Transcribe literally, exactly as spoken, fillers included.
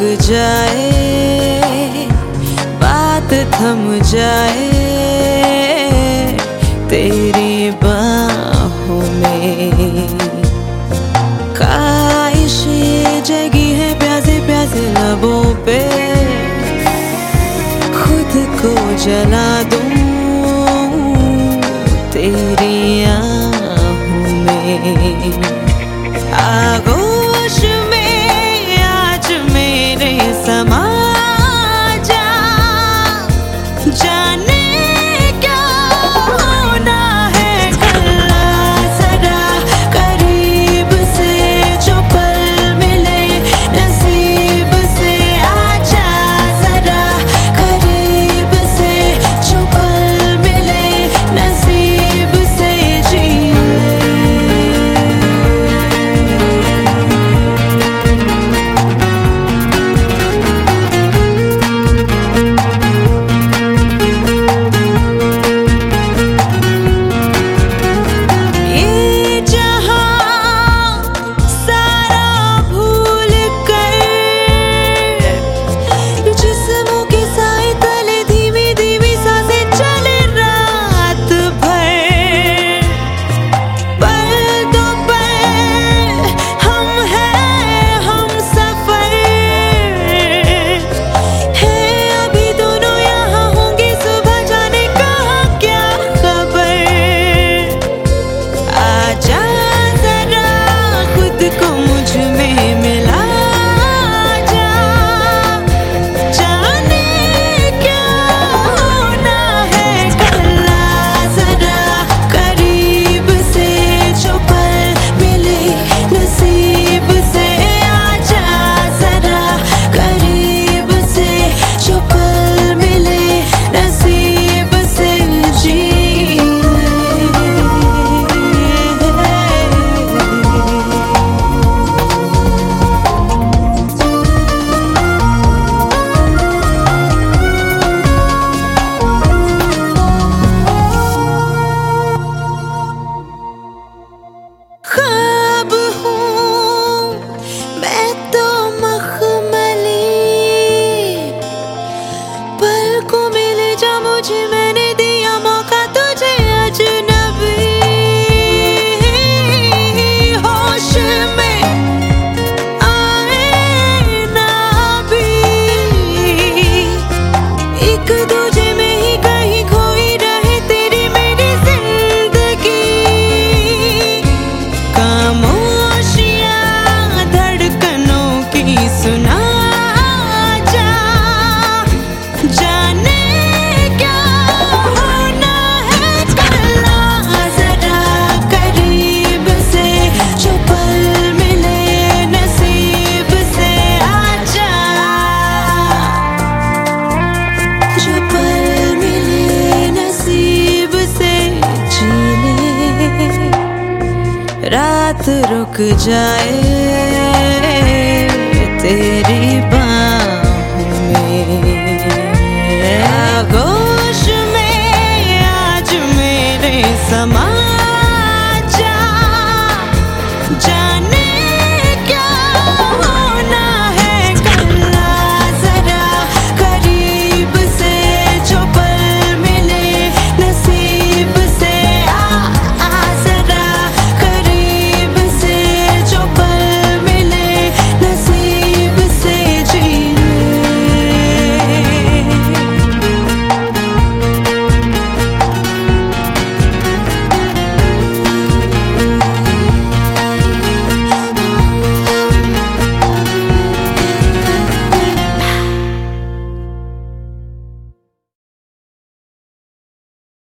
जाए, बात थम जाए तेरी बाहों में। ख्वाहिशें जगी है प्यासे प्यासे लबों पे, खुद को जला दूं तेरी आहों में। आगोश में आज मेरे समा जा, जाने क्या होना है कल। जरा करीब से जो पल मिले नसीब से, आजा जरा करीब से जो पल मिले नसीब से जी। मैंने दिया मौका तुझे अजनबी, होश में आए ना भी, एक दूजे में ही कहीं खोई रहे तेरी मेरी जिंदगी। खामोशियां धड़कनों की सुना जा, जाने रात रुक जाए तेरी बात